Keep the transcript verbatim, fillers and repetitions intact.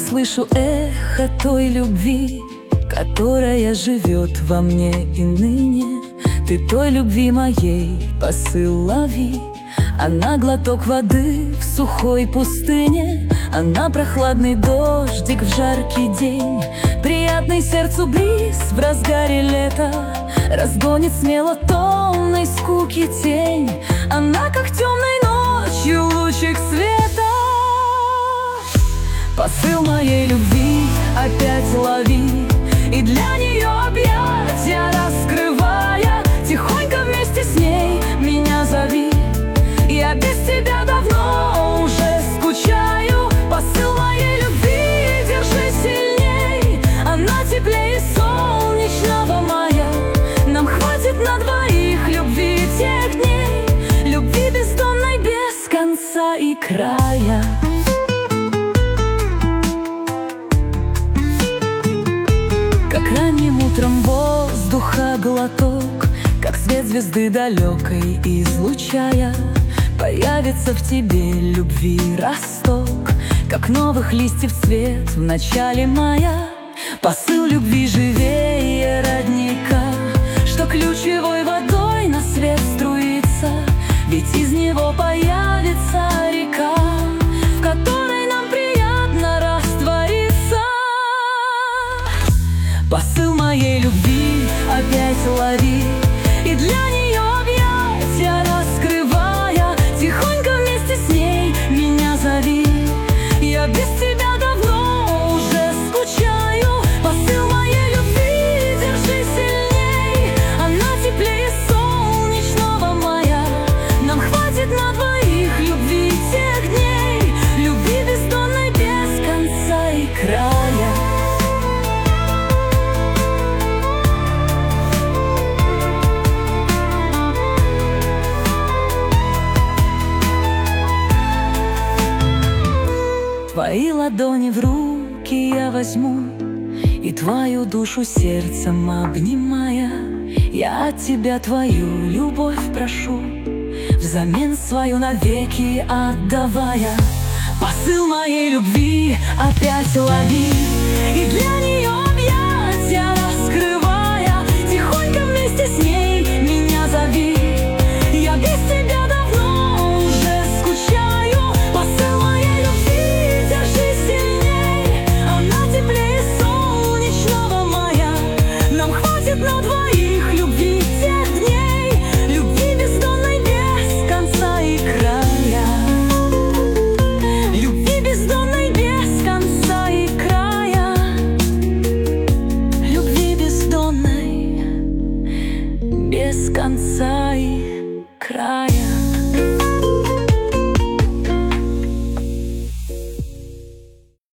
слышу эхо той любви, которая живет во мне и ныне. Ты той любви моей посыл лови. Она глоток воды в сухой пустыне, она прохладный дождик в жаркий день, приятный сердцу бриз в разгаре лета, разгонит смело томной скуки тень. Она, как темной ночью лучик света. Посыл моей любви опять лови, и для нее объятия раскрывая, тихонько вместе с ней меня зови. Я без тебя давно уже скучаю. Посыл моей любви держи сильней, она теплее солнечного мая. Нам хватит на двоих любви тех дней, любви бездонной без конца и края. Как ранним утром воздуха глоток, как свет звезды далекой излучая, появится в тебе любви росток, как новых листьев цвет в начале мая. Посыл любви живее родника, что ключевой водой на свет струится, ведь из него появится река, в которой нам приятно раствориться. Посыл моей любви опять лови, и для нее объятия раскрывая, тихонько вместе с ней меня зови. Я без тебя давно уже скучаю. Посыл моей любви держи сильней, она теплее солнечного мая. Нам хватит на двоих любви тех дней, любви бездонной без конца и края. Твои ладони в руки я возьму, и твою душу сердцем обнимая, я от тебя твою любовь прошу, взамен свою навеки отдавая. Посыл моей любви опять лови, и для нее объятия раскрывая, тихонько вместе с ней меня зови. Я без тебя давно уже скучаю. Посыл моей любви держи сильней, она теплее солнечного мая. Нам хватит на двоих любви тех дней, любви бездонной без конца и края. Любви бездонной без конца и края. Любви бездонной без конца и края.